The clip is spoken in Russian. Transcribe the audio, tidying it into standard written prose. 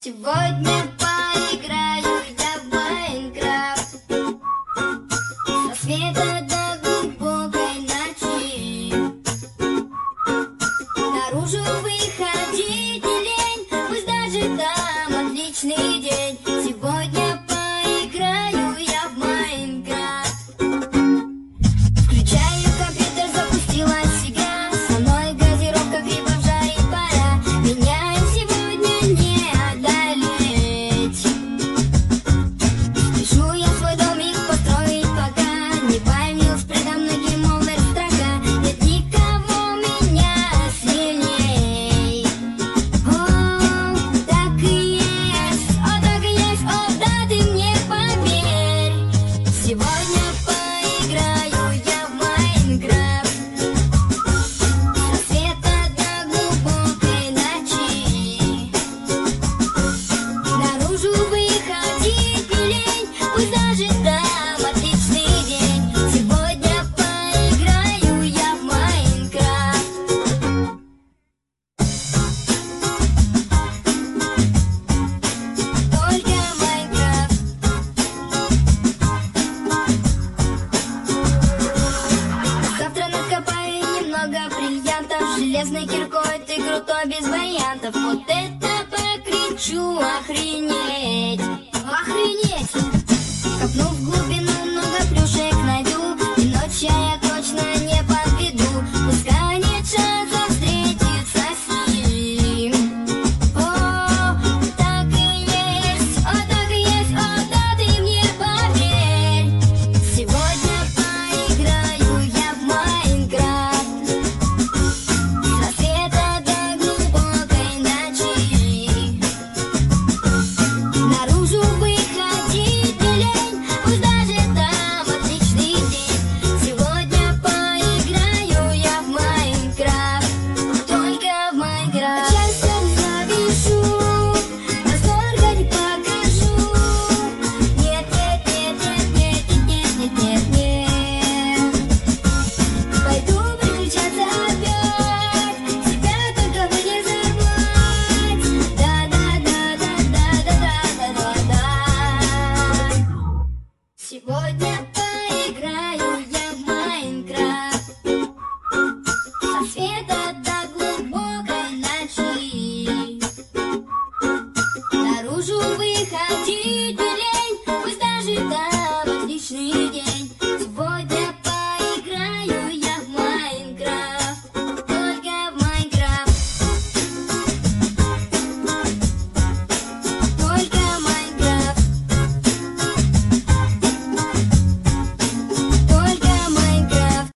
Сегодня поиграю я в Майнкрафт с рассвета до глубокой ночи. Наружу выходить не лень, пусть даже там отличный день. Сегодня поиграю я в Майнкрафт. Включаю компьютер, запустилась игра. Со мной газировка, грибов жарить пора. Меня сегодня не одолеть. Спешу я свой домик построить, пока не появилась предо мной гейм-овер строка. Нет никого меня сильней. О, так и есть, о, так и есть, о, да ты мне поверь. Сегодня поиграю я в Майнкрафт с рассвета до глубокой ночи. Наружу выходить не лень, пусть даже там отличный день. Сегодня поиграю я в Майнкрафт. Только Майнкрафт. Завтра накопаю немного бриллиантов. Железной киркой ты крутой без вариантов. Вот это покричу, охренеть. Охренеть! Копну в глубину, много плюшек найду. И ночью я точно не подведу. Пускай нет шанса встретиться с ним. О, так и есть, о, так и есть, о, да ты мне поверь. Сегодня поиграю я в Майнкрафт с рассвета до глубокой ночи. Наружу выходить не лень, пусть даже там отличный день. Сегодня поиграю я в Майнкрафт, только в Майнкрафт. Часто завишу, насколько не покажу. Нет, нет, нет, нет, нет, нет, нет, нет, нет. Пойду приключаться опять, себя только бы не забыть. Да-да-да-да-да-да-да-да-да. Сегодня поиграю я в Майнкрафт с рассвета до глубокой ночи. Наружу выходить